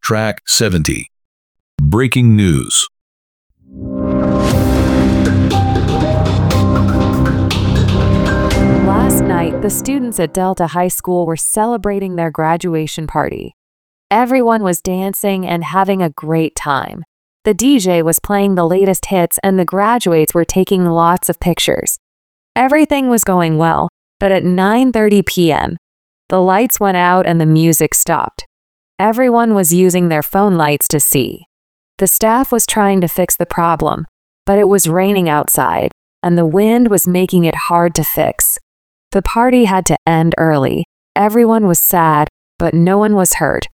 Track 70. Breaking news. Last night, the students at Delta High School were celebrating their graduation party. Everyone was dancing and having a great time. The DJ was playing the latest hits and the graduates were taking lots of pictures. Everything was going well, but at 9:30 p.m., the lights went out and the music stopped. Everyone was using their phone lights to see. The staff was trying to fix the problem, but it was raining outside, and the wind was making it hard to fix. The party had to end early. Everyone was sad, but no one was hurt.